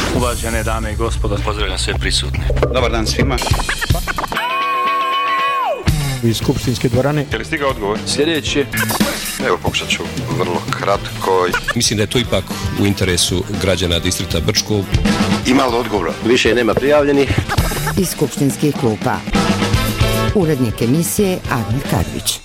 Uvažene dame i gospodo, pozdravljam sve prisutne. Dobar dan svima. Iz skupštinske dvorane. Je li stigao odgovor? Sljedeće. Evo, pokušat ću vrlo kratko. Mislim da je to ipak u interesu građana distrikta Brčko. Ima li odgovora? Više nema prijavljenih. Iz skupštinskih klupa. Urednik emisije Admir Karvić.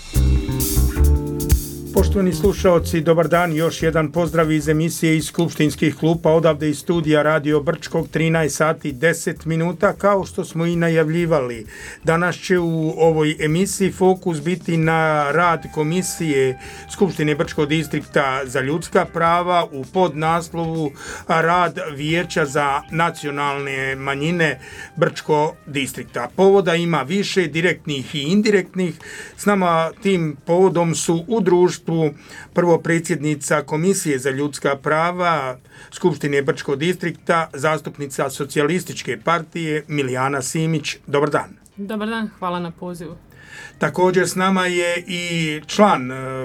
Poštovani slušaoci, dobar dan, još jedan pozdrav iz emisije iz skupštinskih klupa, odavde iz studija Radio Brčkog, 13 sati 10 minuta, kao što smo i najavljivali. Danas će u ovoj emisiji fokus biti na rad Komisije Skupštine Brčkog distrikta za ljudska prava u podnaslovu rad Vijeća za nacionalne manjine Brčkog distrikta. Povoda ima više, direktnih i indirektnih. S nama tim povodom su u društvu prvo predsjednica Komisije za ljudska prava Skupštine Brčkog distrikta, zastupnica Socijalističke partije Milijana Simić. Dobar dan. Dobar dan, hvala na pozivu. Također s nama je i član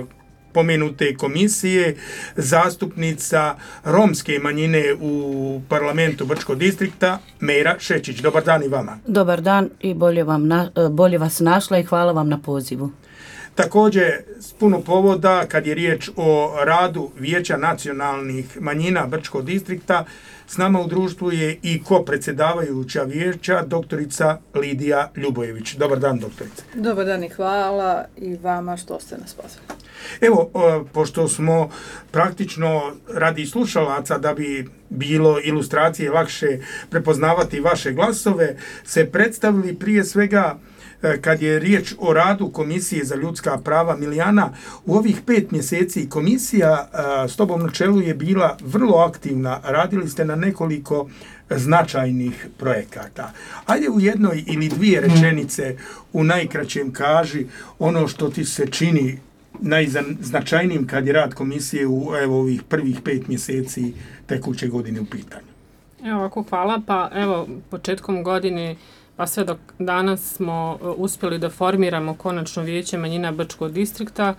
pomenute komisije, zastupnica romske manjine u parlamentu Brčkog distrikta, Mejra Šečić. Dobar dan i vama. Dobar dan i bolje vas našla i hvala vam na pozivu. Također, s puno povoda, kad je riječ o radu Vijeća nacionalnih manjina Brčkog distrikta, s nama u društvu je i ko-predsjedavajuća vijeća, doktorica Lidija Ljubojević. Dobar dan, doktorice. Dobar dan i hvala i vama što ste nas pozvali. Evo, pošto smo praktično radi slušalaca, da bi bilo ilustracije lakše prepoznavati vaše glasove, se predstavili prije svega kad je riječ o radu Komisije za ljudska prava. Milijana, u ovih 5 mjeseci komisija s tobom na čelu je bila vrlo aktivna. Radili ste na nekoliko značajnih projekata. Ajde u jednoj ili dvije rečenice u najkraćem kaži ono što ti se čini najznačajnijim kad je rad komisije u ovih prvih 5 mjeseci tekuće godine u pitanju. Evo ovako, hvala. Pa evo, početkom godine pa sve dok danas smo uspjeli da formiramo konačno Vijeće manjina Brčkog distrikta.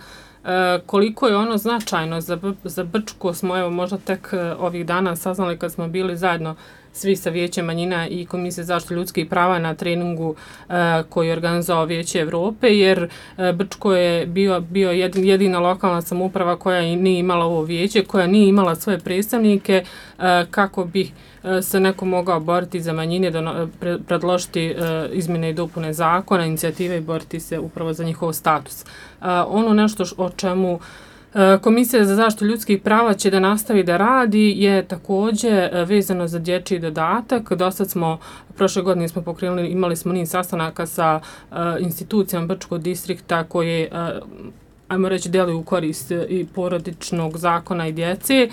Koliko je ono značajno za Brčko smo evo možda tek ovih dana saznali kad smo bili zajedno svi sa Vijećem manjina i Komisije za zaštitu ljudskih prava na treningu koji je organizovao Vijeće Evrope, jer Brčko je bio jedina lokalna samouprava koja nije imala ovo vijeće, koja nije imala svoje predstavnike kako bi se neko mogao boriti za manjine, predložiti izmjene i dopune zakona, inicijative i boriti se upravo za njihov status. Ono nešto o čemu Komisija za zaštitu ljudskih prava će da nastavi da radi je također vezano za dječji dodatak. Dosad smo, prošle godine smo pokrenuli, imali smo niz sastanaka sa institucijama Brčkog distrikta koje ajmo reći, deluju u korist i porodičnog zakona i djece.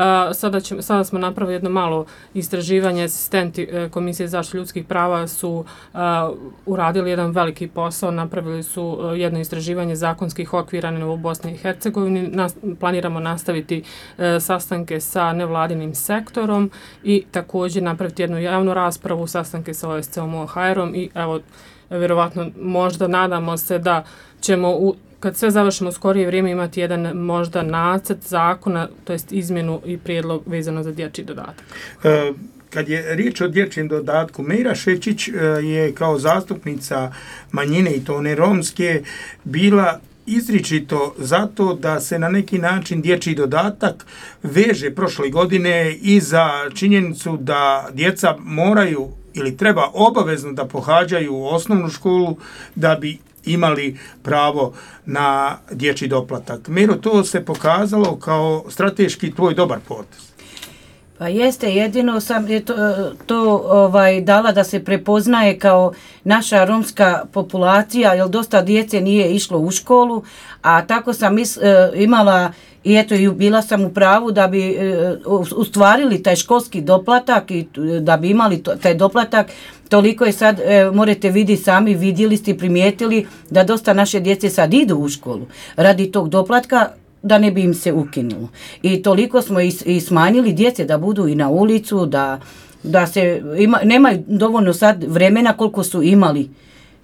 Sada smo napravili jedno malo istraživanje. Asistenti Komisije za zaštitu ljudskih prava su uradili jedan veliki posao, napravili su jedno istraživanje zakonskih okvira u Bosni i Hercegovini. Planiramo nastaviti sastanke sa nevladinim sektorom i također napraviti jednu javnu raspravu, sastanke sa OSCE-om, OHR-om i evo, vjerovatno možda nadamo se da ćemo kad sve završimo u skorije vrijeme imati jedan možda nacrt zakona, to jest izmjenu i prijedlog vezano za dječji dodatak. Kad je riječ o dječjem dodatku, Mejra Šečić je kao zastupnica manjine i to one romske bila izričito zato da se na neki način dječji dodatak veže prošle godine i za činjenicu da djeca moraju ili treba obavezno da pohađaju osnovnu školu da bi imali pravo na dječji doplatak. Miro, to se pokazalo kao strateški tvoj dobar potez. Pa jeste, jedino sam to dala da se prepoznaje kao naša romska populacija, jer dosta djece nije išlo u školu, a tako sam imala i eto i bila sam u pravu da bi ustvarili taj školski doplatak i da bi imali taj doplatak. Toliko je sad, morate vidjeti sami, vidjeli ste, primijetili da dosta naše djece sad idu u školu radi tog doplatka, da ne bi im se ukinulo. I toliko smo i smanjili djece da budu i na ulicu, da se nemaju dovoljno sad vremena koliko su imali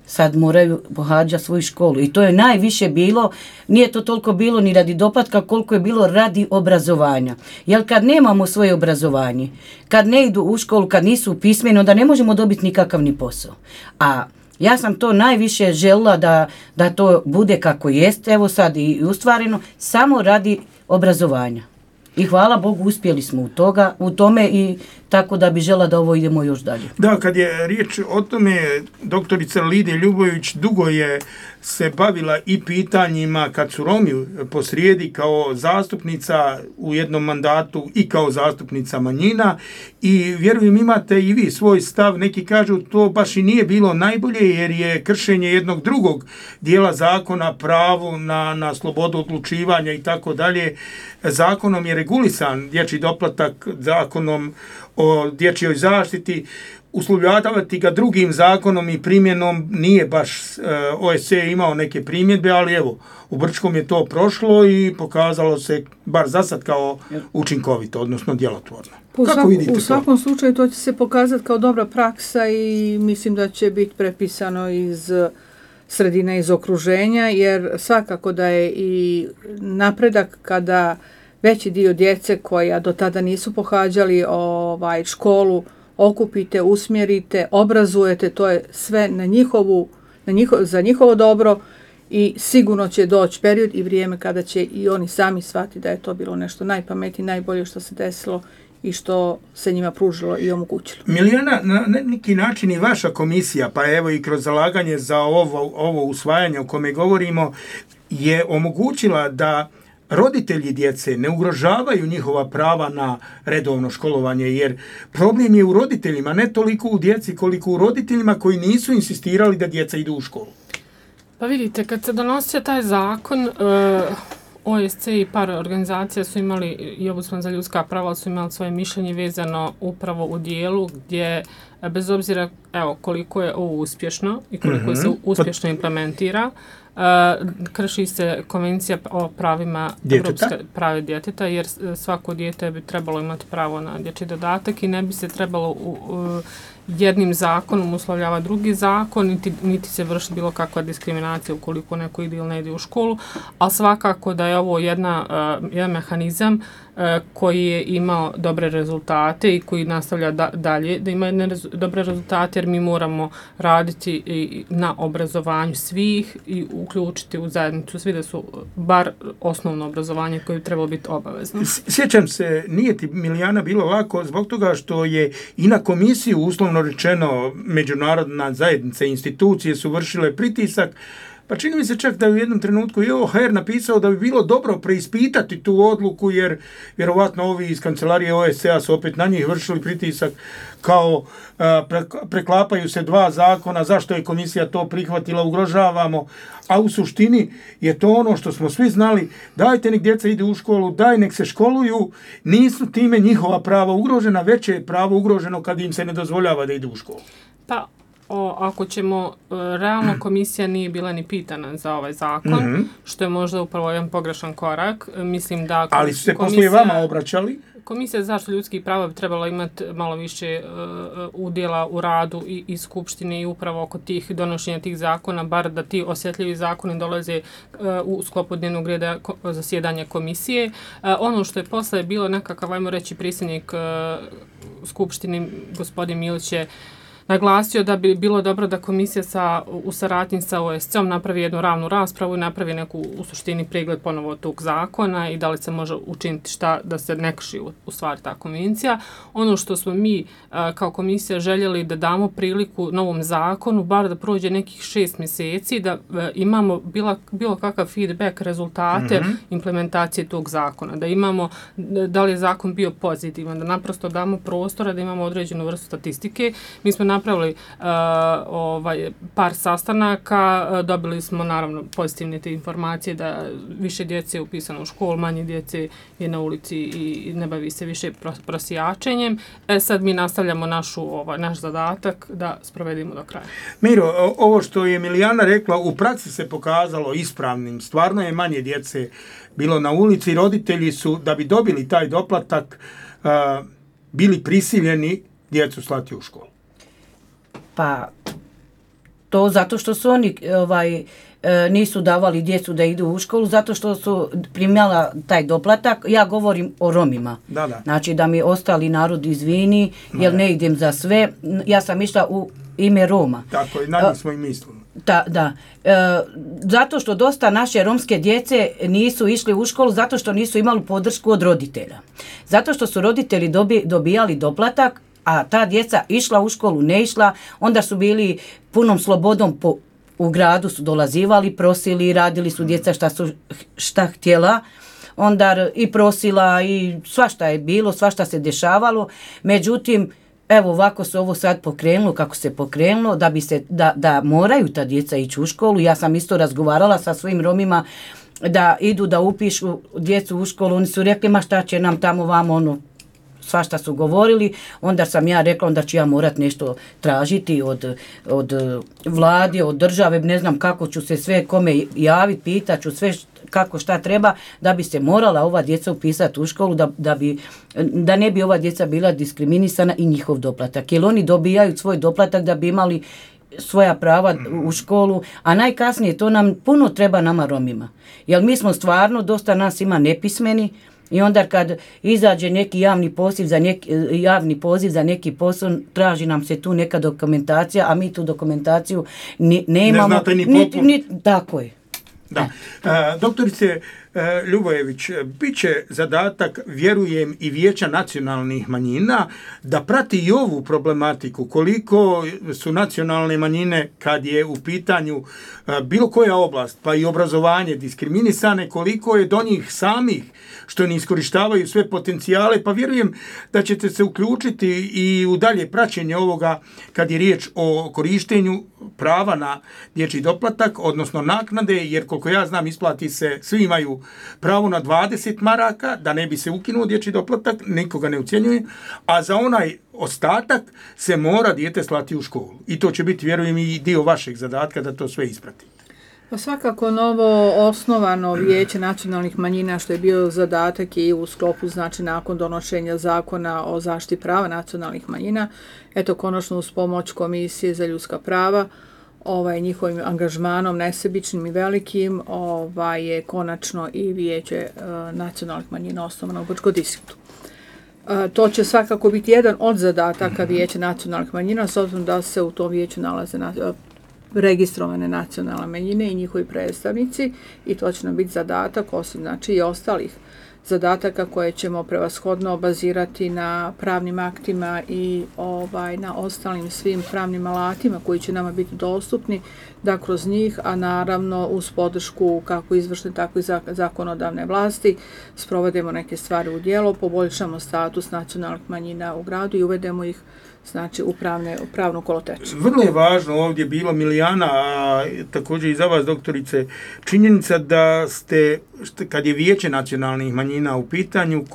sad moraju pohađati svoju školu. I to je najviše bilo, nije to toliko bilo ni radi doplatka koliko je bilo radi obrazovanja. Jer kad nemamo svoje obrazovanje, kad ne idu u školu, kad nisu pismeni, onda ne možemo dobiti nikakav ni posao. A ja sam to najviše željela da to bude kako jest, evo sad i ustvareno, samo radi obrazovanja. I hvala Bogu, uspjeli smo u tome i tako da bi žela da ovo idemo još dalje. Da, kad je riječ o tome, doktorica Lidija Ljubović dugo je se bavila i pitanjima kad su Romi posrijedi kao zastupnica u jednom mandatu i kao zastupnica manjina i vjerujem imate i vi svoj stav, neki kažu to baš i nije bilo najbolje jer je kršenje jednog drugog dijela zakona, pravo na slobodu odlučivanja i tako dalje. Zakonom je regulisan dječji doplatak, zakonom o dječjoj zaštiti, uslovljavati ga drugim zakonom i primjenom nije baš OSCE imao neke primjedbe, ali evo, u Brčkom je to prošlo i pokazalo se, bar za sad, kao učinkovito, odnosno djelotvorno. Kako vidite to? U svakom slučaju to će se pokazati kao dobra praksa i mislim da će biti prepisano iz sredine, iz okruženja, jer svakako da je i napredak kada veći dio djece koja do tada nisu pohađali školu okupite, usmjerite, obrazujete, to je sve za njihovo dobro i sigurno će doći period i vrijeme kada će i oni sami shvatiti da je to bilo nešto najpametnije, najbolje što se desilo i što se njima pružilo i omogućilo. Milijana, na neki način i vaša komisija, pa evo i kroz zalaganje za ovo usvajanje o kome govorimo, je omogućila da roditelji djece ne ugrožavaju njihova prava na redovno školovanje, jer problem je u roditeljima, ne toliko u djeci koliko u roditeljima koji nisu insistirali da djeca idu u školu. Pa vidite, kad se donosio taj zakon, OSCE i par organizacija su imali, i Ombudsman za ljudska prava su imali svoje mišljenje vezano upravo u dijelu gdje, bez obzira koliko je ovo uspješno i koliko se uspješno implementira, krši se konvencija o pravima prava djeteta, jer svako dijete bi trebalo imati pravo na dječji dodatak i ne bi se trebalo jednim zakonom uslovljava drugi zakon, niti se vrši bilo kakva diskriminacija ukoliko neko ide ili ne ide u školu, ali svakako da je ovo jedan mehanizam koji je imao dobre rezultate i koji nastavlja dalje da ima dobre rezultate, jer mi moramo raditi i na obrazovanju svih i uključiti u zajednicu svi da su bar osnovno obrazovanje koje bi trebalo biti obavezno. Sjećam se, nije ti, Milijana, bilo lako zbog toga što je i na komisiju, uslovno rečeno, međunarodna zajednica i institucije su vršile pritisak. Pa čini mi se čak da je u jednom trenutku i OHR napisao da bi bilo dobro preispitati tu odluku, jer vjerovatno ovi iz kancelarije OSCE-a su opet na njih vršili pritisak kao preklapaju se dva zakona, zašto je komisija to prihvatila, ugrožavamo, a u suštini je to ono što smo svi znali, dajte nek djeca ide u školu, daj nek se školuju, nisu time njihova prava ugrožena, već je pravo ugroženo kad im se ne dozvoljava da idu u školu. Pa, ako ćemo, realno komisija nije bila ni pitana za ovaj zakon, što je možda upravo jedan pogrešan korak. Mislim da ali su se poslije vama obraćali? Komisija za zaštitu ljudskih prava bi trebala imati malo više udjela u radu i skupštine i upravo oko tih donošenja tih zakona, bar da ti osjetljivi zakoni dolaze u sklopu dnevnog reda zasjedanja komisije. Ono što je posle bilo nekakav, ajmo reći, predsjednik skupštine, gospodin Milić, je naglasio da bi bilo dobro da komisija u saradnji sa OSCE-om napravi jednu ravnu raspravu i napravi neku u suštini pregled ponovo tog zakona i da li se može učiniti šta da se ne krši u stvari ta konvencija. Ono što smo mi kao komisija željeli da damo priliku novom zakonu, bar da prođe nekih 6 mjeseci, da imamo bilo kakav feedback, rezultate implementacije tog zakona, da imamo da li je zakon bio pozitivan, da naprosto damo prostora, da imamo određenu vrstu statistike. Mi smo napravili par sastanaka, dobili smo naravno pozitivne te informacije da više djece je upisano u školu, manje djece je na ulici i ne bavi se više prosijačenjem. Sad mi nastavljamo naš zadatak da sprovedimo do kraja. Miro, ovo što je Milijana rekla u praksi se pokazalo ispravnim. Stvarno je manje djece bilo na ulici. Roditelji su, da bi dobili taj doplatak, bili prisiljeni djecu slati u školu. Pa, to zato što su oni nisu davali djecu da idu u školu, zato što su primjala taj doplatak. Ja govorim o Romima. Da. Znači da mi ostali narod izvini, jer ne idem za sve. Ja sam išla u ime Roma. Tako je, na njih smo i mislili. Da. Zato što dosta naše romske djece nisu išli u školu, zato što nisu imali podršku od roditelja. Zato što su roditelji dobijali doplatak, a ta djeca išla u školu, ne išla, onda su bili punom slobodom u gradu, su dolazivali, prosili, radili su djeca šta htjela, onda i prosila i svašta je bilo, svašta se dešavalo. Međutim, evo ovako se ovo sad pokrenulo kako se pokrenulo, da moraju ta djeca ići u školu. Ja sam isto razgovarala sa svojim Romima da idu da upišu djecu u školu. Oni su rekli, ma šta će nam tamo vamo, svašta su govorili. Onda sam ja rekla, onda ću ja morat nešto tražiti od vlade, od države, ne znam kako ću se sve kome javiti, pitat ću sve kako šta treba, da bi se morala ova djeca upisati u školu, da ne bi ova djeca bila diskriminisana i njihov doplatak. Jer oni dobijaju svoj doplatak da bi imali svoja prava u školu, a najkasnije to nam puno treba nama Romima. Jer mi smo stvarno, dosta nas ima nepismeni, i onda kad izađe neki javni poziv za neki posao, traži nam se tu neka dokumentacija, a mi tu dokumentaciju ne imamo. Ne znate ni popun. Tako je. Da. Doktorice Ljubojević, bit će zadatak, vjerujem, i Vijeća nacionalnih manjina da prati i ovu problematiku, koliko su nacionalne manjine, kad je u pitanju bilo koja oblast, pa i obrazovanje, diskriminisane, koliko je do njih samih što ne iskorištavaju sve potencijale, pa vjerujem da ćete se uključiti i u dalje praćenje ovoga kad je riječ o korištenju prava na dječji doplatak, odnosno naknade, jer koliko ja znam isplati se, svi imaju pravo na 20 maraka, da ne bi se ukinuo dječji doplatak, nikoga ne ucjenjuje, a za onaj ostatak se mora dijete slati u školu. I to će biti, vjerujem, i dio vašeg zadatka da to sve ispratite. Pa svakako novo osnovano Vijeće nacionalnih manjina, što je bio zadatak i u sklopu, znači nakon donošenja zakona o zaštiti prava nacionalnih manjina, eto konačno uz pomoć Komisije za ljudska prava, njihovim angažmanom nesebičnim i velikim, je konačno i Vijeće nacionalnih manjina osnovano u Brčkom distriktu. To će svakako biti jedan od zadataka Vijeća nacionalnih manjina, s obzirom da se u tom vijeću nalaze registrovane nacionalne manjine i njihovi predstavnici, i to će nam biti zadatak, osim znači i ostalih zadataka koje ćemo prevashodno bazirati na pravnim aktima i na ostalim svim pravnim alatima koji će nama biti dostupni, da kroz njih, a naravno uz podršku kako izvršne tako i zakonodavne vlasti, sprovedemo neke stvari u djelo, poboljšamo status nacionalnih manjina u gradu i uvedemo ih znači u pravnu koloteču. Vrlo je važno ovdje bilo, Milijana, a također i za vas, doktorice, činjenica da ste, kad je Vijeće nacionalnih manjina u pitanju,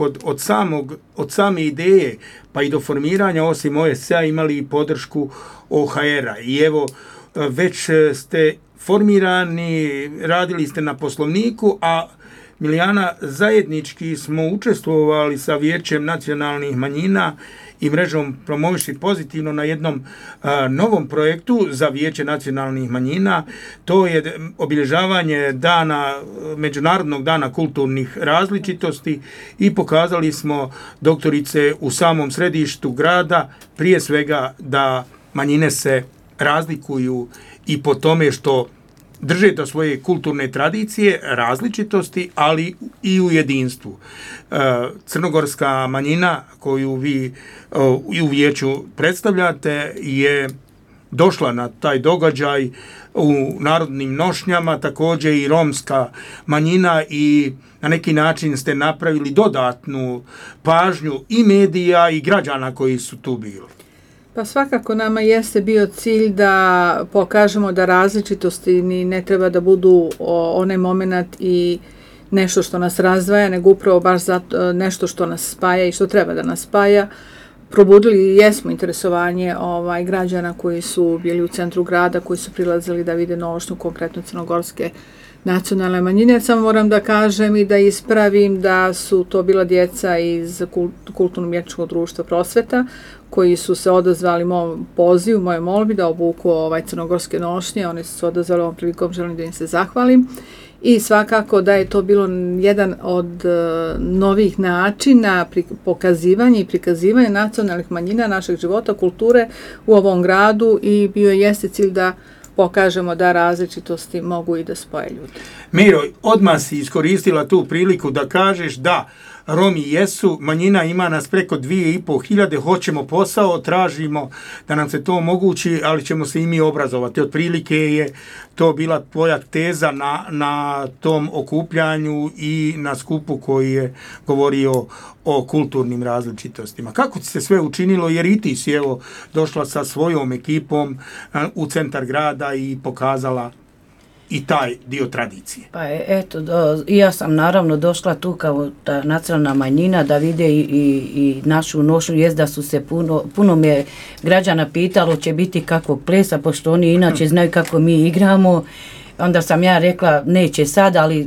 od same ideje pa i do formiranja, osim OSCE-a, imali i podršku OHR-a. I evo, već ste formirani, radili ste na poslovniku, a Milijana, zajednički smo učestvovali sa Vijećem nacionalnih manjina i mrežom Promoviši pozitivno na jednom novom projektu za Vijeće nacionalnih manjina. To je obilježavanje Međunarodnog dana kulturnih različitosti i pokazali smo, doktorice, u samom središtu grada, prije svega da manjine se razlikuju i po tome što drže do svoje kulturne tradicije, različitosti, ali i u jedinstvu. Crnogorska manjina koju vi u vijeću predstavljate je došla na taj događaj u narodnim nošnjama, također i romska manjina, i na neki način ste napravili dodatnu pažnju i medija i građana koji su tu bili. Pa svakako nama jeste bio cilj da pokažemo da različitosti ni ne treba da budu onaj moment i nešto što nas razdvaja, nego upravo baš nešto što nas spaja i što treba da nas spaja. Probudili jesmo interesovanje građana koji su bili u centru grada, koji su prilazili da vide nošnju, konkretno crnogorske nacionalne manjine. Samo moram da kažem i da ispravim da su to bila djeca iz Kulturno-umjetničkog društva Prosveta koji su se odazvali mom pozivu, moje molbi da obuku crnogorske nošnje. Oni su se odazvali ovom prilikom, želim da im se zahvalim. I svakako da je to bilo jedan od novih načina pokazivanja i prikazivanja nacionalnih manjina, našeg života, kulture u ovom gradu i bio jeste cilj da pokažemo da različitosti mogu i da spoje ljudi. Miro, odmah si iskoristila tu priliku da kažeš da Romi jesu, manjina ima nas preko 2500, hoćemo posao, tražimo da nam se to omogući, ali ćemo se i mi obrazovati. Otprilike je to bila tvoja teza na tom okupljanju i na skupu koji je govorio o kulturnim različitostima. Kako ti se sve učinilo, jer i ti si evo došla sa svojom ekipom u centar grada i pokazala i taj dio tradicije. Pa eto, i ja sam naravno došla tu kao ta nacionalna manjina da vide i našu nošnju, jest da su se puno me građana pitalo će biti kakvog plesa, pošto oni inače znaju kako mi igramo. Onda sam ja rekla neće sad, ali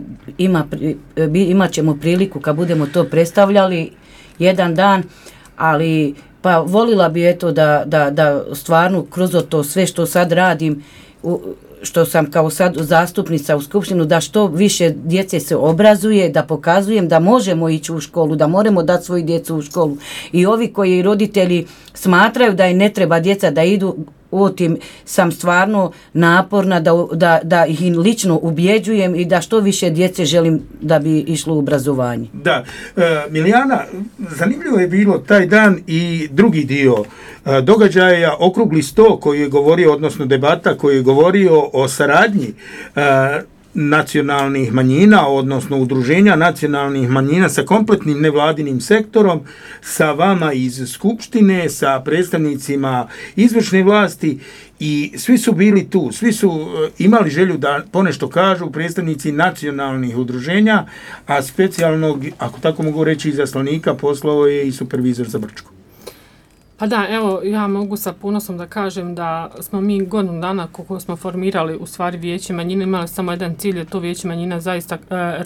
imat ćemo priliku kad budemo to predstavljali jedan dan, ali pa volila bi eto da stvarno kroz to sve što sad radim, što sam kao sad zastupnica u skupštinu, da što više djece se obrazuje, da pokazujem da možemo ići u školu, da moramo dati svoju djecu u školu. I ovi koji roditelji smatraju da i ne treba djeca da idu, u tim sam stvarno naporna da ih lično ubjeđujem i da što više djece želim da bi išlo u obrazovanje. Da, Milijana, zanimljivo je bilo taj dan i drugi dio događaja, okrugli sto koji je govorio, odnosno debata koji je govorio o saradnji nacionalnih manjina, odnosno udruženja nacionalnih manjina sa kompletnim nevladinim sektorom, sa vama iz Skupštine, sa predstavnicima izvršne vlasti i svi su bili tu, svi su imali želju da ponešto kažu, predstavnici nacionalnih udruženja, a specijalnog, ako tako mogu reći, izaslanika poslao je i supervizor za Brčko. Pa da, evo, ja mogu sa ponosom da kažem da smo mi godinu dana kako smo formirali u stvari Vijeće manjine, imali samo jedan cilj, je to Vijeće manjina zaista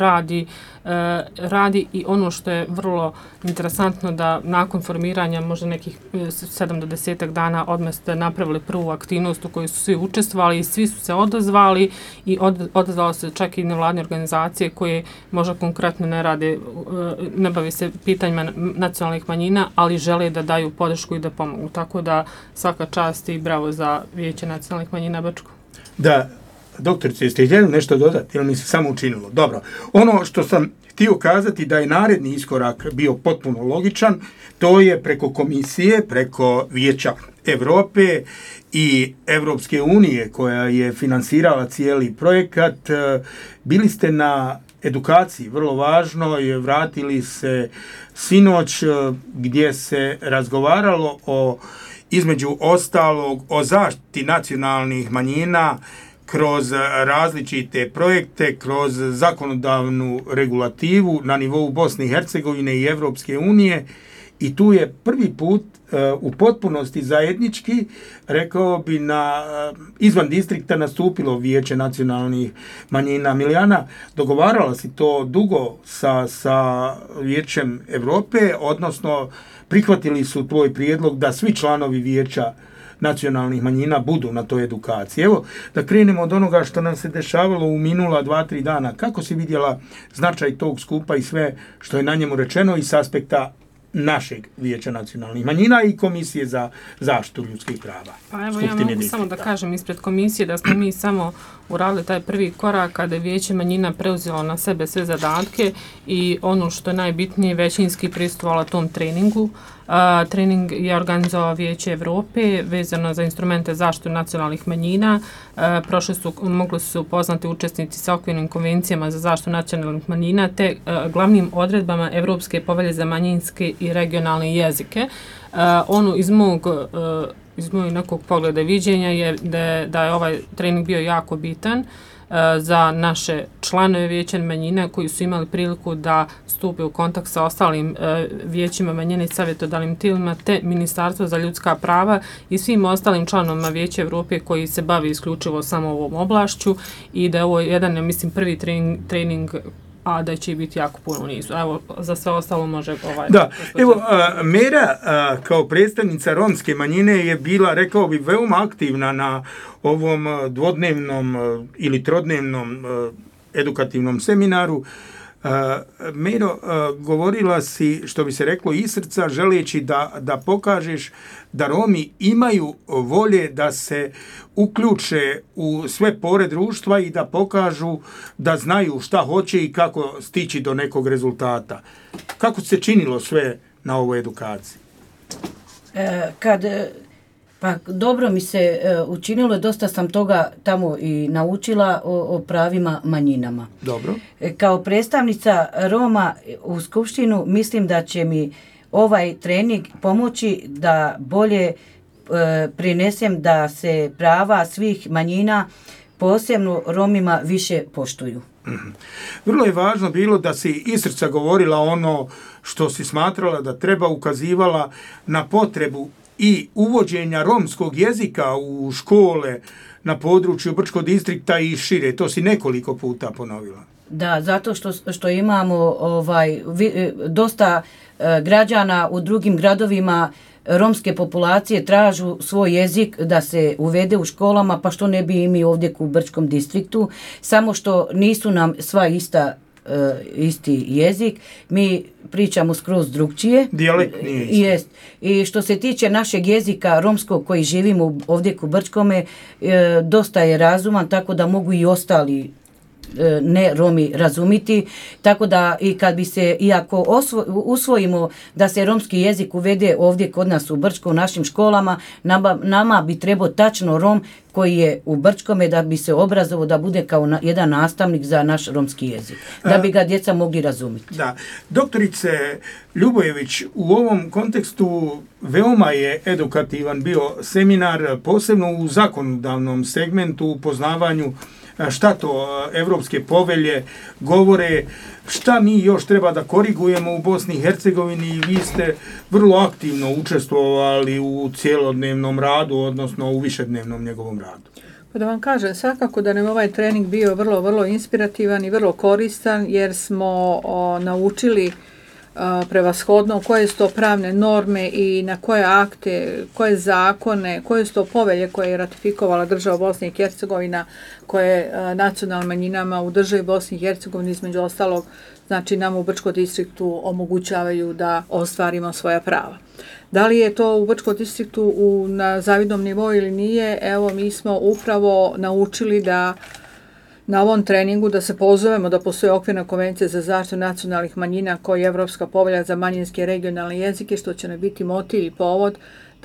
radi i ono što je vrlo interesantno da nakon formiranja možda nekih 7 do 10 dana odmah ste napravili prvu aktivnost u kojoj su svi učestvovali i svi su se odazvali i odazvali se čak i nevladne organizacije koje možda konkretno ne rade, ne bavi se pitanjima nacionalnih manjina, ali žele da daju podršku i da pomogu. Tako da svaka čast i bravo za Vijeće nacionalnih manjina Brčko. Da, doktorice, jeste htjeli nešto dodati ili mi se samo učinilo? Dobro, ono što sam htio kazati da je naredni iskorak bio potpuno logičan, to je preko komisije, preko Vijeća Europe i Evropske unije koja je finansirala cijeli projekat. Bili ste na edukaciji, vrlo važno, je vratili se sinoć gdje se razgovaralo o, između ostalog, o zaštiti nacionalnih manjina kroz različite projekte, kroz zakonodavnu regulativu na nivou Bosne i Hercegovine i Evropske unije i tu je prvi put u potpunosti zajednički, rekao bi, izvan distrikta nastupilo Vijeće nacionalnih manjina. Milijana, dogovarala si to dugo sa Vijećem Europe, odnosno prihvatili su tvoj prijedlog da svi članovi Vijeća nacionalnih manjina budu na toj edukaciji. Evo, da krenemo od onoga što nam se dešavalo u minula 2-3 dana. Kako si vidjela značaj tog skupa i sve što je na njemu rečeno i s aspekta našeg Vijeća nacionalnih manjina i Komisije za zaštitu ljudskih prava? Pa evo, ja mogu samo da kažem ispred komisije da smo mi samo uradili taj prvi korak kada je Vijeće manjina preuzelo na sebe sve zadatke i ono što je najbitnije, većinski prisustvovalo tom treningu. Trening je organizovao Vijeće Europe vezano za instrumente zaštite nacionalnih manjina. Mogli su se upoznati učesnici sa okvirnim konvencijama za zaštitu nacionalnih manjina te glavnim odredbama Evropske povelje za manjinske i regionalne jezike. Ono iz mog nekog pogleda viđenja je da je ovaj trening bio jako bitan. za naše članove vijeća manjina koji su imali priliku da stupe u kontakt sa ostalim vijećima manjine i savjetodavnim tijelima te Ministarstvo za ljudska prava i svim ostalim članovima Vijeća Evrope koji se bavi isključivo samo ovom oblašću i da je ovo jedan, ja mislim, prvi trening a da će biti jako puno u nizu. Evo, za sve ostalo može Da, evo, Mera kao predstavnica romske manjine je bila, rekao bi, veoma aktivna na ovom dvodnevnom ili trodnevnom edukativnom seminaru. Mero, govorila si, što bi se reklo, iz srca, želeći da pokažeš da Romi imaju volje da se uključe u sve pore društva i da pokažu da znaju šta hoće i kako stići do nekog rezultata. Kako se činilo sve na ovoj edukaciji? Pa dobro mi se učinilo, dosta sam toga tamo i naučila o pravima manjinama. Dobro. Kao predstavnica Roma u Skupštinu mislim da će mi ovaj trening pomoći da bolje prinesem da se prava svih manjina, posebno Romima, više poštuju. Vrlo je važno bilo da si iz srca govorila ono što si smatrala da treba, ukazivala na potrebu i uvođenja romskog jezika u škole na području Brčkog distrikta i šire. To si nekoliko puta ponovila. Da, zato što imamo dosta građana u drugim gradovima romske populacije tražu svoj jezik da se uvede u školama, pa što ne bi i mi ovdje u Brčkom distriktu, samo što nisu nam sva isti jezik, mi pričamo skroz drugčije. Dijalekt nije isti. Jest. I što se tiče našeg jezika romskog koji živimo ovdje u Brčkome, dosta je razuman, tako da mogu i ostali ne Romi razumiti, tako da i kad bi se, iako usvojimo da se romski jezik uvede ovdje kod nas u Brčko, u našim školama, nama bi trebao tačno Rom koji je u Brčkome da bi se obrazovao da bude kao jedan nastavnik za naš romski jezik, da bi ga djeca mogli razumjeti. Da. Doktorice Ljubojević, u ovom kontekstu veoma je edukativan bio seminar, posebno u zakonodavnom segmentu, u poznavanju šta to evropske povelje govore, šta mi još treba da korigujemo u Bosni i Hercegovini i vi ste vrlo aktivno učestvovali u cijelodnevnom radu, odnosno u višednevnom njegovom radu. Pa da vam kažem, svakako da nam ovaj trening bio vrlo, vrlo inspirativan i vrlo koristan jer smo naučili prevashodno koje su to pravne norme i na koje akte, koje zakone, koje su to povelje koje je ratifikovala država Bosne i Hercegovina, koje nacionalnim manjinama u državi Bosne i Hercegovine između ostalog, znači nam u Brčkom distriktu omogućavaju da ostvarimo svoja prava. Da li je to u Brčkom distriktu na zavidnom nivou ili nije, evo mi smo upravo naučili da na ovom treningu da se pozovemo da postoje okvirna konvencija za zaštitu nacionalnih manjina koja je Evropska povelja za manjinske regionalne jezike, što će nam biti motiv i povod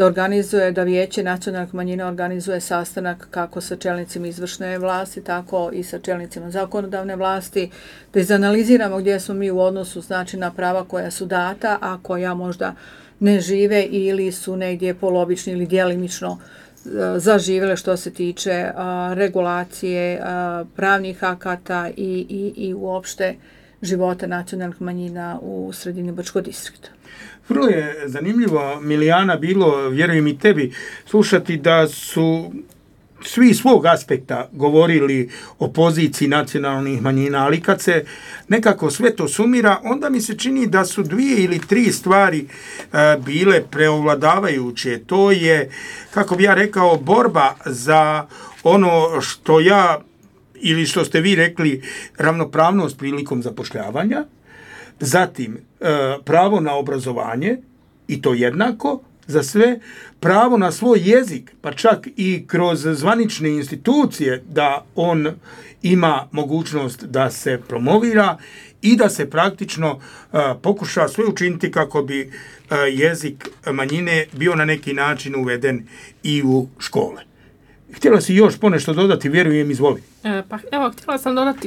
da Vijeće nacionalnih manjina organizuje sastanak kako sa čelnicima izvršne vlasti, tako i sa čelnicima zakonodavne vlasti, da izanaliziramo gdje smo mi u odnosu znači na prava koja su data, a koja možda ne žive ili su negdje polovični ili djelimično zaživjele što se tiče regulacije pravnih akata i uopšte života nacionalnih manjina u sredini Brčkog distrikta. Vrlo je zanimljivo, Milijana, bilo, vjerujem i tebi, slušati da su svi iz svog aspekta govorili o poziciji nacionalnih manjina, ali kad se nekako sve to sumira, onda mi se čini da su 2 ili 3 stvari bile preovladavajuće. To je, kako bi ja rekao, borba za ono što ja ili što ste vi rekli, ravnopravnost prilikom zapošljavanja, zatim pravo na obrazovanje, i to jednako za sve, pravo na svoj jezik, pa čak i kroz zvanične institucije da on ima mogućnost da se promovira i da se praktično pokuša sve učiniti kako bi jezik manjine bio na neki način uveden i u škole. Htjela si još ponešto dodati, vjerujem, izvoli. Pa evo, htjela sam dodati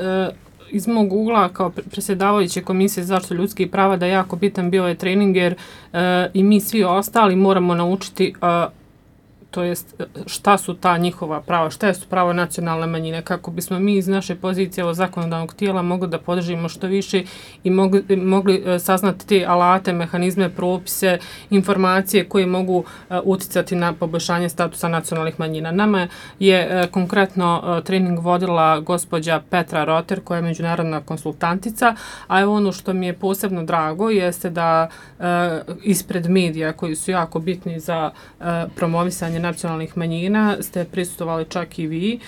iz mog ugla kao predsjedavajuće Komisije za zaštitu ljudskih prava da je jako bitan bio ovaj trening jer i mi svi ostali moramo naučiti to jest šta su ta njihova prava, šta su prava nacionalne manjine, kako bismo mi iz naše pozicije ovo zakonodavnog tijela mogli da podržimo što više i mogli saznati te alate, mehanizme, propise, informacije koje mogu uticati na poboljšanje statusa nacionalnih manjina. Nama je konkretno trening vodila gospođa Petra Roter, koja je međunarodna konsultantica, a evo ono što mi je posebno drago jeste da ispred medija koji su jako bitni za promovisanje nacionalnih manjina ste prisustvovali čak i vi,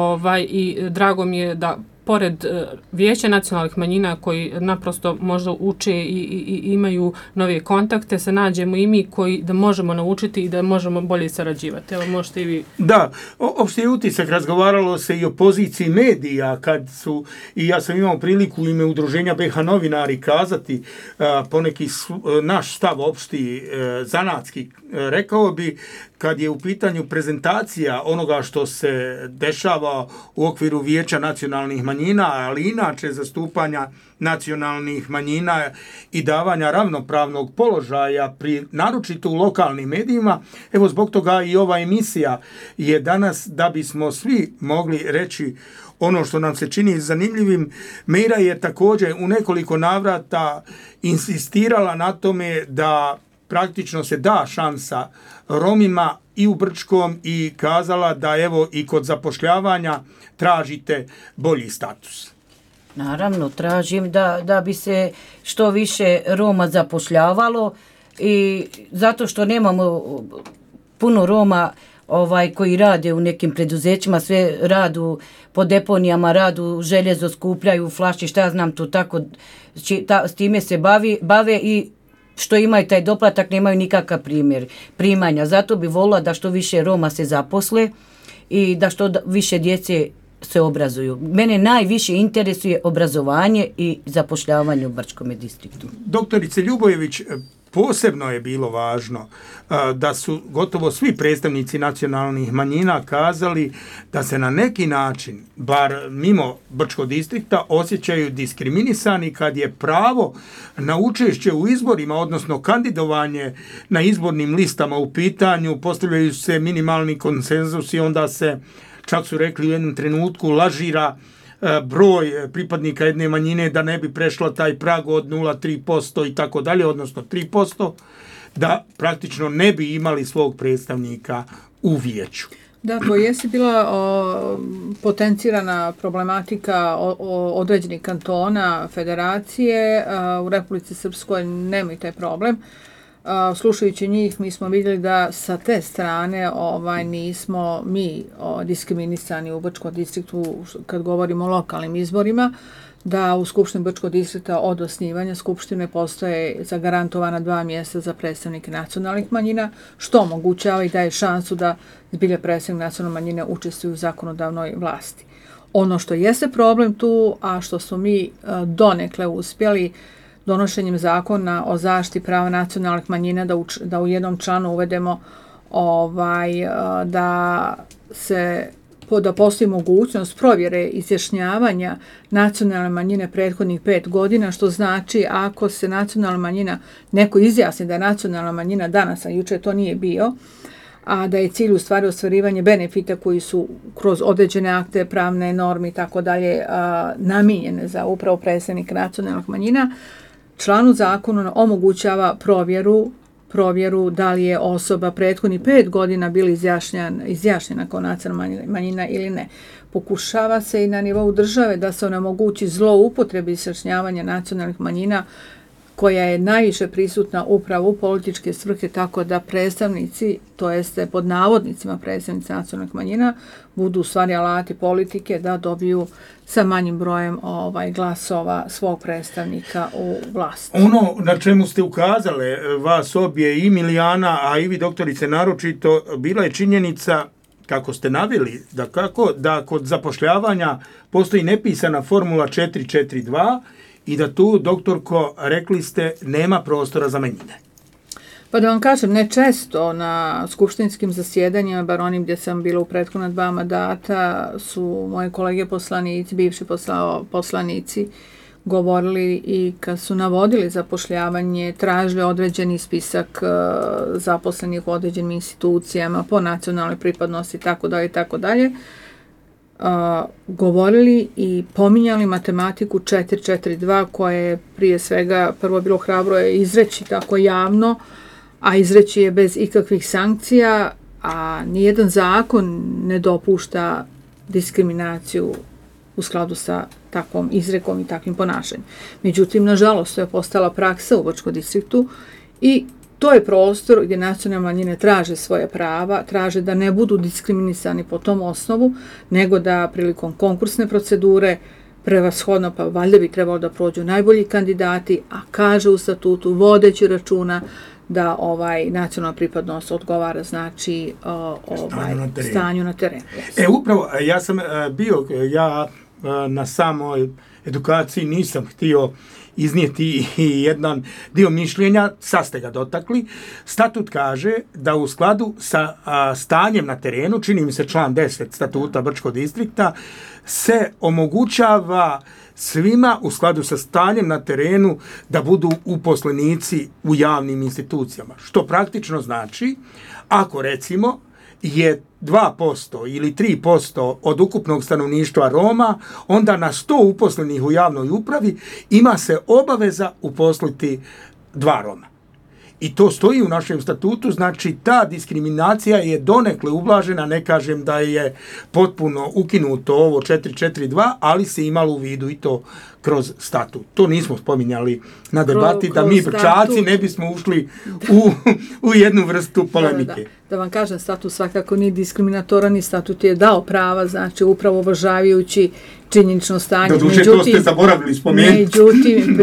i drago mi je da pored Vijeća nacionalnih manjina koji naprosto možda uče i imaju nove kontakte, se nađemo i mi koji da možemo naučiti i da možemo bolje sarađivati. Evo, možete i vi. Da, opšte je utisak, razgovaralo se i o poziciji medija, kad su, i ja sam imao priliku u ime udruženja BiH novinari kazati poneki naš stav opšti zanatski, rekao bi, kad je u pitanju prezentacija onoga što se dešava u okviru Vijeća nacionalnih manjina, ali inače zastupanja nacionalnih manjina i davanja ravnopravnog položaja naročito u lokalnim medijima. Evo, zbog toga i ova emisija je danas da bismo svi mogli reći ono što nam se čini zanimljivim. Meira je također u nekoliko navrata insistirala na tome da praktično se da šansa Romima i u Brčkom i kazala da evo i kod zapošljavanja tražite bolji status. Naravno, tražim da bi se što više Roma zapošljavalo i zato što nemamo puno Roma koji rade u nekim preduzećima, sve radu po deponijama, radu željezo skupljaju, flaši, šta ja znam tu tako, s time se bave i što imaju taj doplatak, nemaju nikakav primanja. Zato bi volila da što više Roma se zaposle i da što više djece se obrazuju. Mene najviše interesuje obrazovanje i zapošljavanje u Brčkom distriktu. Doktorice Ljubojević, posebno je bilo važno da su gotovo svi predstavnici nacionalnih manjina kazali da se na neki način, bar mimo Brčkog distrikta, osjećaju diskriminisani kad je pravo na učešće u izborima, odnosno kandidovanje na izbornim listama u pitanju, postavljaju se minimalni konsenzus i onda se, čak su rekli u jednom trenutku, lažira broj pripadnika jedne manjine da ne bi prešla taj prag od 0,3% i tako dalje, odnosno 3%, da praktično ne bi imali svog predstavnika u vijeću. Da, to jesi bila potencirana problematika određenih kantona, federacije. U Republici Srpskoj nema taj problem. Slušajući njih, mi smo vidjeli da sa te strane nismo mi diskriminisani u Brčkom distriktu kad govorimo o lokalnim izborima, da u Skupštini Brčkog distrikta od osnivanja Skupštine postoje zagarantovana 2 mjesta za predstavnike nacionalnih manjina, što omogućava i daje šansu da zbilja predstavnik nacionalne manjine učestvuju u zakonodavnoj vlasti. Ono što jeste problem tu, a što smo mi donekle uspjeli donošenjem zakona o zaštiti prava nacionalnih manjina da u jednom članu uvedemo da postoji mogućnost provjere izjašnjavanja nacionalne manjine prethodnih 5 godina, što znači ako se nacionalna manjina, neko izjasni da je nacionalna manjina danas, a juče to nije bio, a da je cilj u stvari ostvarivanje benefita koji su kroz određene akte, pravne norme i tako dalje namijenjene za upravo predstavnike nacionalnih manjina, članu zakona omogućava provjeru da li je osoba prethodnih 5 godina bila izjašnjena kao nacionalna manjina ili ne. Pokušava se i na nivou države da se onemogući zloupotrebi izjašnjavanja nacionalnih manjina koja je najviše prisutna upravo u političke svrhe, tako da predstavnici, to jeste pod navodnicima predstavnici nacionalnih manjina, budu u stvari alati politike da dobiju sa manjim brojem glasova svog predstavnika u vlasti. Ono na čemu ste ukazale, vas obje i Milijana, a i vi doktorice naročito, bila je činjenica, kako ste naveli, da kod zapošljavanja postoji nepisana formula 442 i da tu, doktorko, rekli ste, nema prostora za manjine. Pa da vam kažem, ne često na skupštinskim zasjedanjima, bar onim gdje sam bila u prethodna 2 mandata, su moje kolege poslanici, bivši poslanici, govorili i kad su navodili zapošljavanje, tražili određeni spisak zaposlenih u određenim institucijama po nacionalnoj pripadnosti i tako dalje, govorili i pominjali matematiku 442 koja je prije svega prvo bilo hrabro je izreći tako javno, a izreći je bez ikakvih sankcija, a nijedan zakon ne dopušta diskriminaciju u skladu sa takvom izrekom i takvim ponašanjem. Međutim, nažalost, to je postala praksa u Brčkom distriktu i to je prostor gdje nacionalne manjine traže svoje prava, traže da ne budu diskriminisani po tom osnovu, nego da prilikom konkursne procedure prevashodno, pa valjda bi trebalo da prođu najbolji kandidati, a kaže u statutu, vodeći računa da nacionalna pripadnost odgovara znači stanju na terenu. Upravo, ja sam bio, na samoj edukaciji nisam htio iznijeti jedan dio mišljenja, sad ste ga dotakli. Statut kaže da u skladu sa stanjem na terenu, čini mi se član 10 statuta Brčkog distrikta, se omogućava svima u skladu sa stanjem na terenu da budu uposlenici u javnim institucijama. Što praktično znači, ako recimo je 2% ili 3% od ukupnog stanovništva Roma, onda na 100 uposlenih u javnoj upravi ima se obaveza uposliti 2 Roma. I to stoji u našem statutu, znači ta diskriminacija je donekle ublažena, ne kažem da je potpuno ukinuto ovo 442, ali se imalo u vidu i to kroz statut. To nismo spominjali na debati, da mi Brčaci ne bismo ušli u jednu vrstu polemike. Da vam kažem, statut svakako nije diskriminatoran i statut je dao prava, znači upravo uvažavajući činjenično stanje. Doduše, to ste zaboravili spomenuti. Međutim,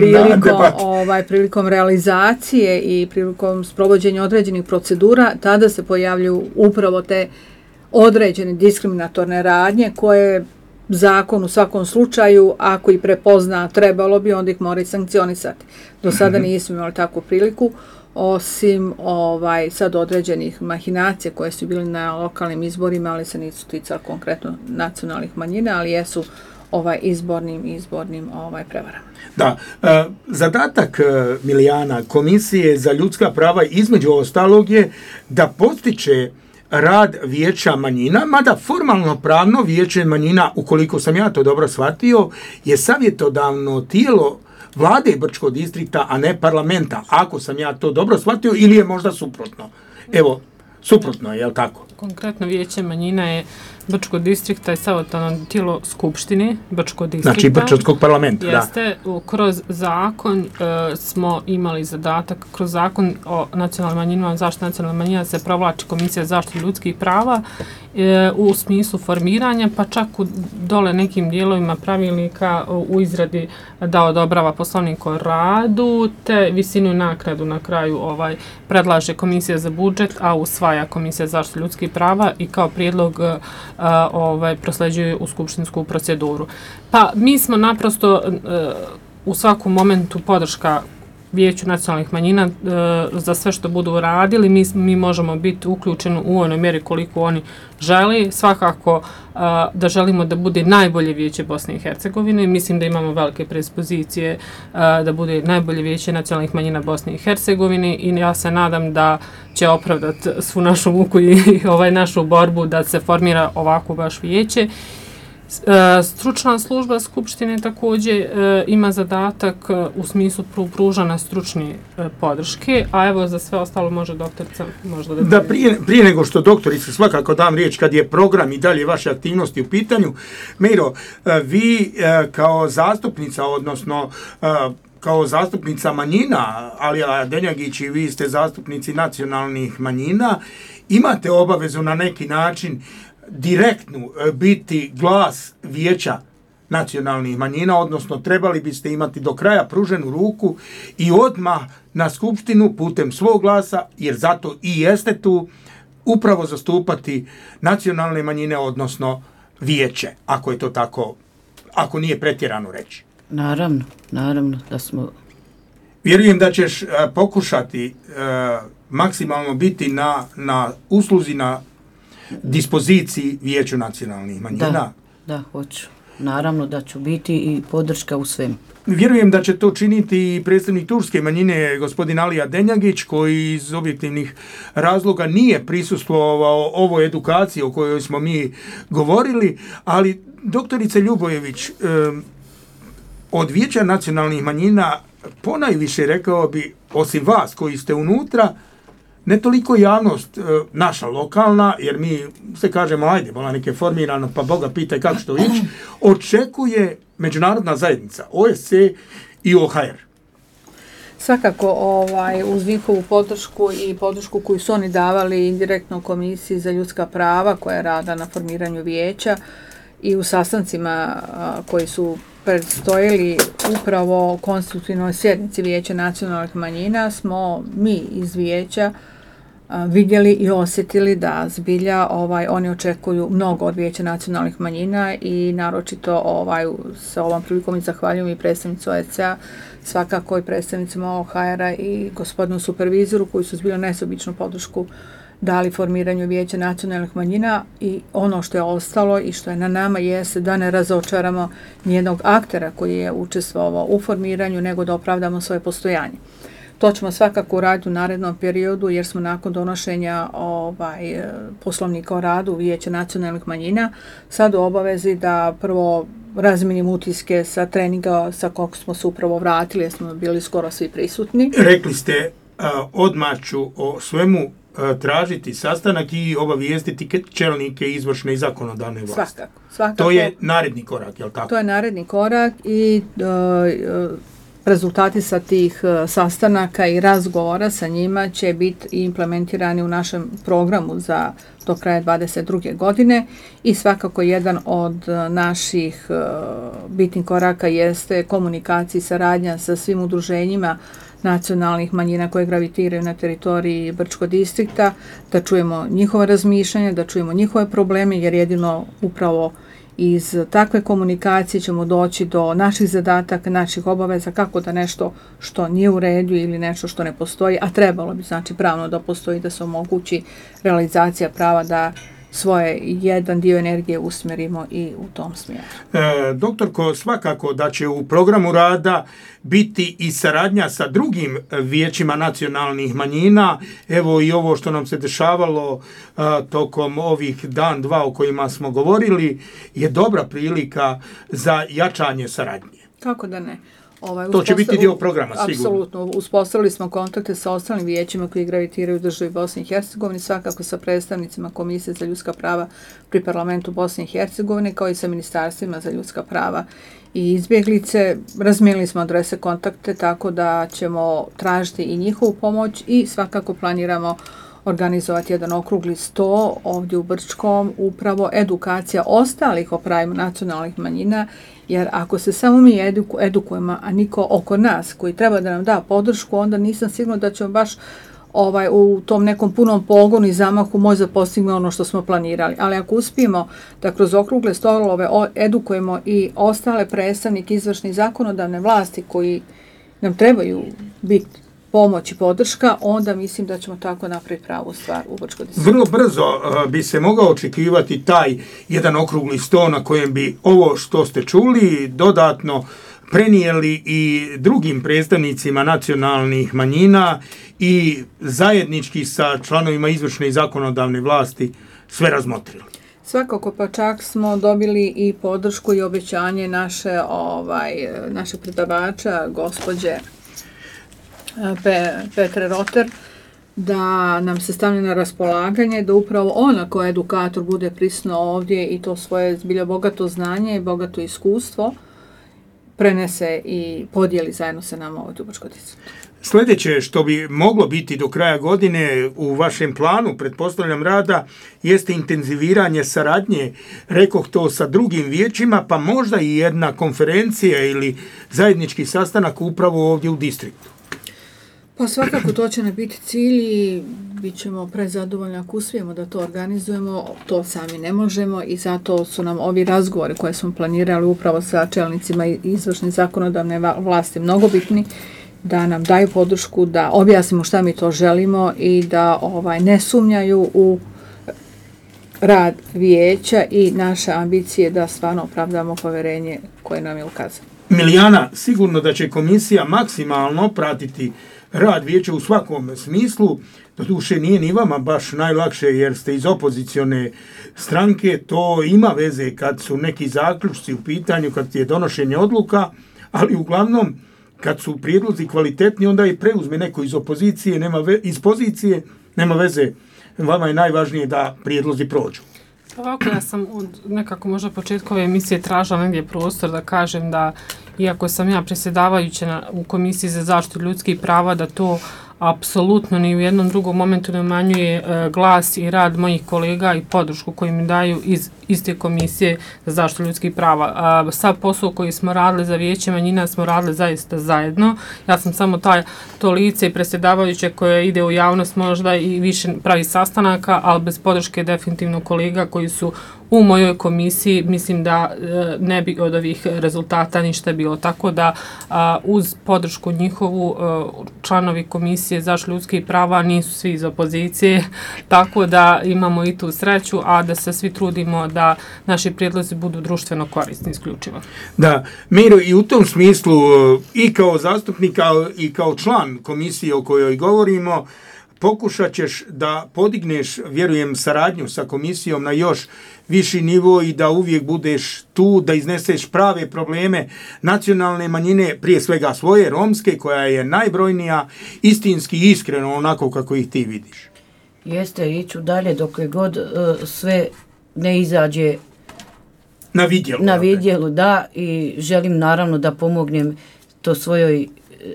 prilikom realizacije i prilikom sprovođenja određenih procedura, tada se pojavljuju upravo te određene diskriminatorne radnje koje zakon u svakom slučaju, ako i prepozna, trebalo bi, onda ih mora i sankcionisati. Do sada nismo imali takvu priliku, osim sad određenih mahinacija koje su bili na lokalnim izborima, ali se nisu ticali konkretno nacionalnih manjina, ali jesu izbornim prevarama. Da, zadatak Milijana, Komisije za ljudska prava između ostalog je da postiče rad vijeća manjina, mada formalno pravno vijeće manjina, ukoliko sam ja to dobro shvatio, je savjetodavno tijelo vlade Brčkog distrikta, a ne parlamenta, ako sam ja to dobro shvatio, ili je možda suprotno. Evo, suprotno je, jel tako? Konkretno vijeće manjina je Brčkog distrikta i savjetodavno tijelo Skupštine Brčkog distrikta. Znači Brčkog parlamenta, jeste, da. Kroz zakon smo imali zadatak, kroz zakon o nacionalnim manjinama, zaštiti nacionalnih manjina se provlači Komisija za zaštitu ljudskih prava u smislu formiranja, pa čak u dole nekim dijelovima pravilnika u izradi da odobrava poslovnik o radu, te visinu naknadu na kraju predlaže Komisija za budžet, a usvaja Komisija za zaštitu ljudskih prava i kao prijedlog prosleđuje u skupštinsku proceduru. Pa mi smo naprosto u svakom momentu podrška Vijeću nacionalnih manjina za sve što budu radili, mi možemo biti uključeni u onoj mjeri koliko oni želi. Svakako da želimo da bude najbolje vijeće Bosne i Hercegovine. Mislim da imamo velike predispozicije da bude najbolje vijeće nacionalnih manjina Bosne i Hercegovine i ja se nadam da će opravdati svu našu muku i našu borbu da se formira ovako baš vijeće. Stručna služba Skupštine također ima zadatak u smislu pružanja stručne podrške, a evo za sve ostalo može doktorica možda da prije nego što doktorica svakako dam riječ kad je program i dalje vaše aktivnosti u pitanju. Miro, vi kao zastupnica, odnosno kao zastupnica manjina, Alija Denjagić i vi ste zastupnici nacionalnih manjina, imate obavezu na neki način direktnu biti glas vijeća nacionalnih manjina, odnosno trebali biste imati do kraja pruženu ruku i odmah na skupštinu putem svog glasa, jer zato i jeste tu, upravo zastupati nacionalne manjine, odnosno vijeće, ako je to tako, ako nije pretjerano reći. Naravno da smo... Vjerujem da ćeš pokušati maksimalno biti na usluzi, na dispoziciji Vijeću nacionalnih manjina. Da, hoću. naravno da ću biti i podrška u svemu. Vjerujem da će to činiti i predstavnik turske manjine, gospodin Alija Denjagić, koji iz objektivnih razloga nije prisustvovao ovoj edukaciji o kojoj smo mi govorili, ali doktorice Ljubojević, od Vijeća nacionalnih manjina ponajviše, rekao bi, osim vas koji ste unutra, ne toliko javnost naša lokalna, jer mi se kažemo, ajde, bola neke formirano, pa Boga pitaj kako što ići, očekuje međunarodna zajednica, OSC i OHR. Svakako uz njihovu podršku i podršku koju su oni davali indirektno Komisiji za ljudska prava koja rada na formiranju vijeća i u sastancima koji su predstojili upravo konstitutivnoj sjednici Vijeća nacionalnih manjina, smo mi iz vijeća vidjeli i osjetili da zbilja oni očekuju mnogo od Vijeća nacionalnih manjina i naročito sa ovom prilikom i zahvaljujem i predstavnicu OSC-a, svakako i predstavnicima OHR-a i gospodinu supervizoru koji su zbilja nesobičnu podršku dali formiranju Vijeća nacionalnih manjina i ono što je ostalo i što je na nama jeste da ne razočaramo nijednog aktera koji je učestvovao u formiranju, nego da opravdamo svoje postojanje. To ćemo svakako uraditi u narednom periodu jer smo nakon donošenja poslovnika o radu Vijeća nacionalnih manjina sad u obavezi da prvo razmijenimo utiske sa treninga sa kog smo se upravo vratili jer smo bili skoro svi prisutni. Rekli ste odmah ću o svemu tražiti sastanak i obavijestiti čelnike izvršne i zakonodavne vlasti. Svakako. To je naredni korak, je li tako? To je naredni korak i rezultati sa tih sastanaka i razgovora sa njima će biti implementirani u našem programu za do kraja 2022. godine i svakako jedan od naših bitnih koraka jeste komunikacija i saradnja sa svim udruženjima nacionalnih manjina koje gravitiraju na teritoriji Brčkog distrikta, da čujemo njihova razmišljanja, da čujemo njihove probleme, jer jedino upravo iz takve komunikacije ćemo doći do naših zadataka, naših obaveza, kako da nešto što nije u redu ili nešto što ne postoji, a trebalo bi znači pravno da postoji, da se omogući realizacija prava da svoje jedan dio energije usmjerimo i u tom smjeru. Doktorko, svakako da će u programu rada biti i saradnja sa drugim vijećima nacionalnih manjina. Evo i ovo što nam se dešavalo tokom ovih dan, dva o kojima smo govorili je dobra prilika za jačanje saradnje. Kako da ne? To će biti dio programa, sigurno. Apsolutno. Uspostavili smo kontakte sa ostalim vijećima koji gravitiraju u državi Bosne i Hercegovine, svakako sa predstavnicima Komisije za ljudska prava pri parlamentu Bosne i Hercegovine, kao i sa ministarstvima za ljudska prava i izbjeglice. Razmijenili smo adrese kontakte, tako da ćemo tražiti i njihovu pomoć i svakako planiramo organizovati jedan okrugli sto ovdje u Brčkom, upravo edukacija ostalih o pravima nacionalnih manjina, jer ako se samo mi edukujemo, a niko oko nas koji treba da nam da podršku, onda nisam sigurna da ćemo baš u tom nekom punom pogonu i zamahu možda postignemo ono što smo planirali. Ali ako uspijemo da kroz okrugle stolove edukujemo i ostale predstavnike izvršne i zakonodavne vlasti koji nam trebaju biti pomoć i podrška, onda mislim da ćemo tako napraviti pravu stvar u Brčkoj distriktu. Vrlo brzo bi se mogao očekivati taj jedan okrugli sto na kojem bi ovo što ste čuli dodatno prenijeli i drugim predstavnicima nacionalnih manjina i zajednički sa članovima izvršne i zakonodavne vlasti sve razmotrili. Svakako, pa čak smo dobili i podršku i obećanje naše predavača, gospođe Petre Roter, da nam se stavlja na raspolaganje, da upravo ona koja edukator bude prisutna ovdje i to svoje zbilja bogato znanje i bogato iskustvo prenese i podijeli zajedno sa nama ovdje u Brčkoj distriktu. Sljedeće što bi moglo biti do kraja godine u vašem planu, pretpostavljam, rada, jeste intenziviranje saradnje, rekoh to, sa drugim vijećima, pa možda i jedna konferencija ili zajednički sastanak upravo ovdje u distriktu. Pa svakako to će nam biti cilj i bit ćemo prezadovoljni ako uspijemo da to organizujemo, to sami ne možemo i zato su nam ovi razgovori koje smo planirali upravo sa čelnicima izvršne zakonodavne vlasti mnogo bitni, da nam daju podršku, da objasnimo šta mi to želimo i da ne sumnjaju u rad vijeća i naše ambicije da stvarno opravdamo povjerenje koje nam je ukazano. Milijana, sigurno da će komisija maksimalno pratiti rad vijeća u svakom smislu. Doduše nije ni vama baš najlakše jer ste iz opozicione stranke, to ima veze kad su neki zaključci u pitanju, kad je donošenje odluka, ali uglavnom kad su prijedlozi kvalitetni onda i preuzme neko iz opozicije, iz pozicije, nema veze. Vama je najvažnije da prijedlozi prođu. Ovako, ja sam od nekako možda početka ove emisije tražila negdje prostor da kažem da, iako sam ja predsjedavajuća u Komisiji za zaštitu ljudskih prava, da to apsolutno ni u jednom drugom momentu ne umanjuje glas i rad mojih kolega i podršku koju mi daju iz iste Komisije za zaštitu ljudskih prava. Sav posao koji smo radili za vijeće manjina smo radili zaista zajedno. Ja sam samo to lice i predsjedavajuće koje ide u javnost možda i više pravi sastanaka, ali bez podrške definitivno kolega koji su u mojoj komisiji, mislim da ne bi od ovih rezultata ništa bilo. Tako da uz podršku njihovu članovi Komisije za zaštitu ljudskih prava nisu svi iz opozicije, tako da imamo i tu sreću, a da se svi trudimo da naši prijedlozi budu društveno korisni isključivo. Da, Miro, i u tom smislu i kao zastupnika i kao član komisije o kojoj govorimo, pokušat ćeš da podigneš, vjerujem, saradnju sa komisijom na još viši nivo i da uvijek budeš tu, da izneseš prave probleme nacionalne manjine, prije svega svoje, romske, koja je najbrojnija, istinski i iskreno, onako kako ih ti vidiš. Jeste, iću dalje dok je god sve ne izađe na vidjelu, da, i želim naravno da pomognem to svojoj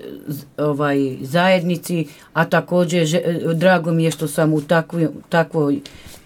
zajednici, a također drago mi je što sam u takvom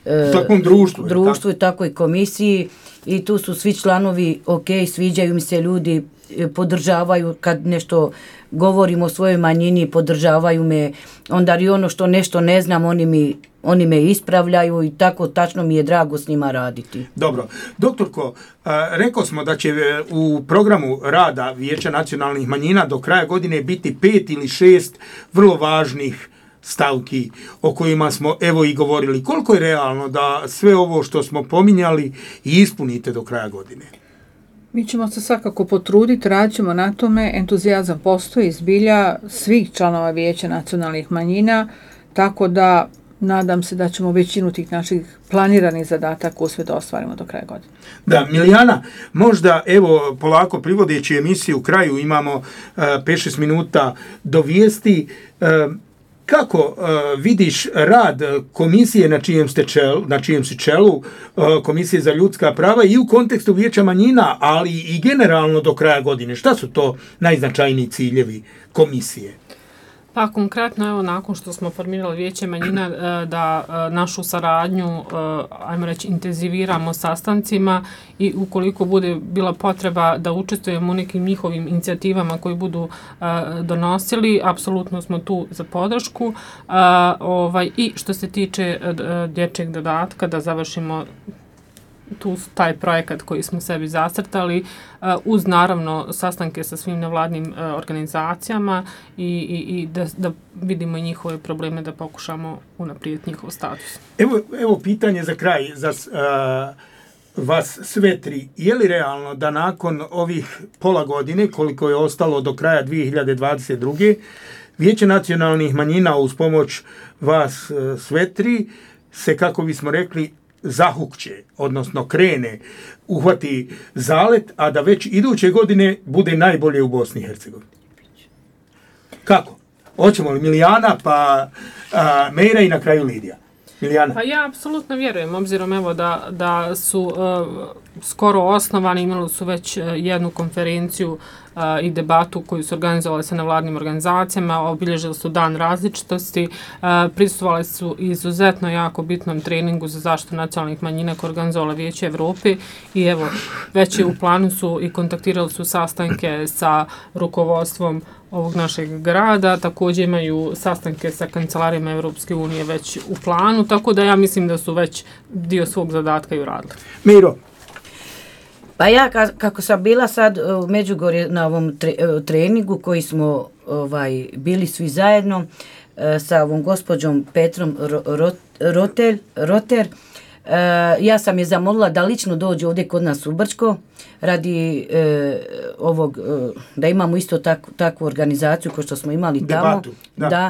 društvu i takvoj komisiji i tu su svi članovi ok, sviđaju mi se ljudi, podržavaju kad nešto govorim o svojoj manjini, podržavaju me, onda i ono što nešto ne znam, oni me ispravljaju i tako tačno mi je drago s njima raditi. Dobro. Doktorko, rekao smo da će u programu rada Vijeća nacionalnih manjina do kraja godine biti 5 ili 6 vrlo važnih stavki o kojima smo evo i govorili. Koliko je realno da sve ovo što smo pominjali i ispunite do kraja godine? Mi ćemo se svakako potruditi, radit ćemo na tome, entuzijazam postoji zbilja svih članova Vijeća nacionalnih manjina, tako da nadam se da ćemo većinu tih naših planiranih zadataka uspjeti da ostvarimo do kraja godine. Da, Milijana, možda evo polako privodeći emisiju u kraju, imamo 5-6 minuta do vijesti. Kako vidiš rad komisije na čijem si čelu, Komisije za ljudska prava i u kontekstu Vijeća manjina, ali i generalno do kraja godine? Šta su to najznačajniji ciljevi komisije? Pa konkretno, evo, nakon što smo formirali Vijeće manjina, da našu saradnju, ajmo reći, intenziviramo sastancima i ukoliko bude bila potreba da učestvujemo u nekim njihovim inicijativama koji budu donosili, apsolutno smo tu za podršku. I što se tiče dječjeg dodatka, da završimo taj projekat koji smo sebi zacrtali, uz naravno sastanke sa svim nevladnim organizacijama i da vidimo njihove probleme, da pokušamo unaprijediti njihov status. Evo pitanje za kraj, za vas sve tri. Je li realno da nakon ovih pola godine, koliko je ostalo do kraja 2022. Vijeće nacionalnih manjina uz pomoć vas sve tri se, kako bismo rekli, zahukće, odnosno krene, uhvati zalet, a da već iduće godine bude najbolje u Bosni i Hercegovini? Kako? Hoćemo li Milijana, pa Mejra i na kraju Lidija? Milijana. Pa ja apsolutno vjerujem, obzirom evo da su skoro osnovani, imali su već jednu konferenciju i debatu koju su organizovali sa nevladnim organizacijama, obilježili su dan različitosti, prisustvovali su izuzetno jako bitnom treningu za zaštitu nacionalnih manjina koje organizovala Vijeće Evrope i evo, već je u planu su i kontaktirali su sastanke sa rukovodstvom ovog našeg grada, također imaju sastanke sa kancelarijama Europske unije već u planu, tako da ja mislim da su već dio svog zadatka i uradili. Miro? Pa ja kako sam bila sad u Međugorju na ovom treningu koji smo bili svi zajedno sa ovom gospođom Petrom Roter, Ja sam je zamolila da lično dođe ovdje kod nas u Brčko radi ovog, da imamo isto takvu organizaciju kao što smo imali tamo. Debatu, da.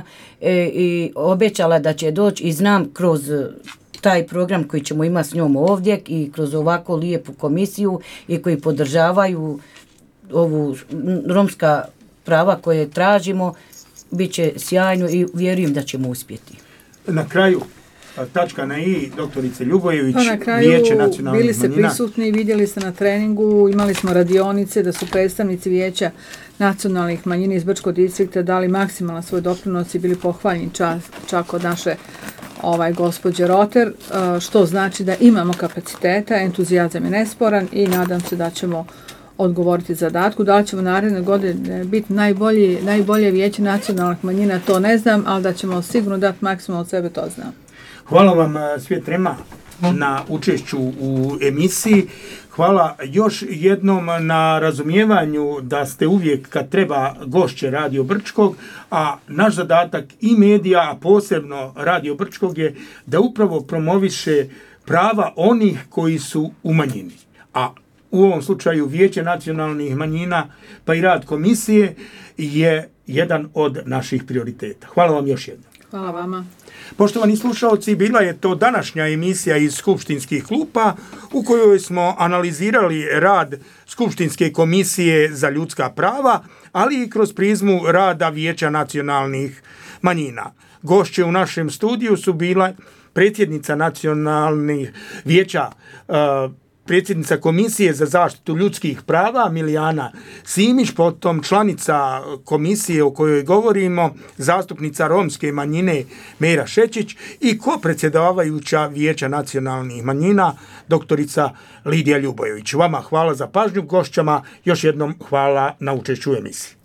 I obećala da će doći i znam kroz taj program koji ćemo imati s njom ovdje i kroz ovako lijepu komisiju i koji podržavaju ovu romska prava koje tražimo, bit će sjajno i vjerujem da ćemo uspjeti. Na kraju, tačka na i, doktorice Ljubojević, na kraju Vijeće nacionalnih manjina. Bili ste prisutni, vidjeli ste na treningu, imali smo radionice da su predstavnici Vijeća nacionalnih manjina iz Brčkog distrikta dali maksimalno svoj doprinos i bili pohvaljeni čak od naše gospođe Roter, što znači da imamo kapaciteta, entuzijazam je nesporan i nadam se da ćemo odgovoriti zadatku. Da li ćemo naredne godine biti najbolje Vijeće nacionalnih manjina, to ne znam, ali da ćemo sigurno dati maksimum od sebe, to znam. Hvala vam sve trema na učešću u emisiji. Hvala još jednom na razumijevanju da ste uvijek kad treba gošće Radio Brčkog, a naš zadatak i medija, a posebno Radio Brčkog je da upravo promoviše prava onih koji su u manjini. A u ovom slučaju Vijeće nacionalnih manjina pa i rad komisije je jedan od naših prioriteta. Hvala vam još jednom. Hvala vama. Poštovani slušalci, bila je to današnja emisija iz Skupštinskih klupa u kojoj smo analizirali rad Skupštinske komisije za ljudska prava, ali i kroz prizmu rada Vijeća nacionalnih manjina. Gošće u našem studiju su bila predsjednica nacionalnih vijeća, predsjednica Komisije za zaštitu ljudskih prava Milijana Simić, potom članica komisije o kojoj govorimo, zastupnica romske manjine Mera Šečić i kopredsjedavajuća Vijeća nacionalnih manjina doktorica Lidija Ljubojević. Vama hvala za pažnju, gošćama još jednom hvala na učešću u emisiji.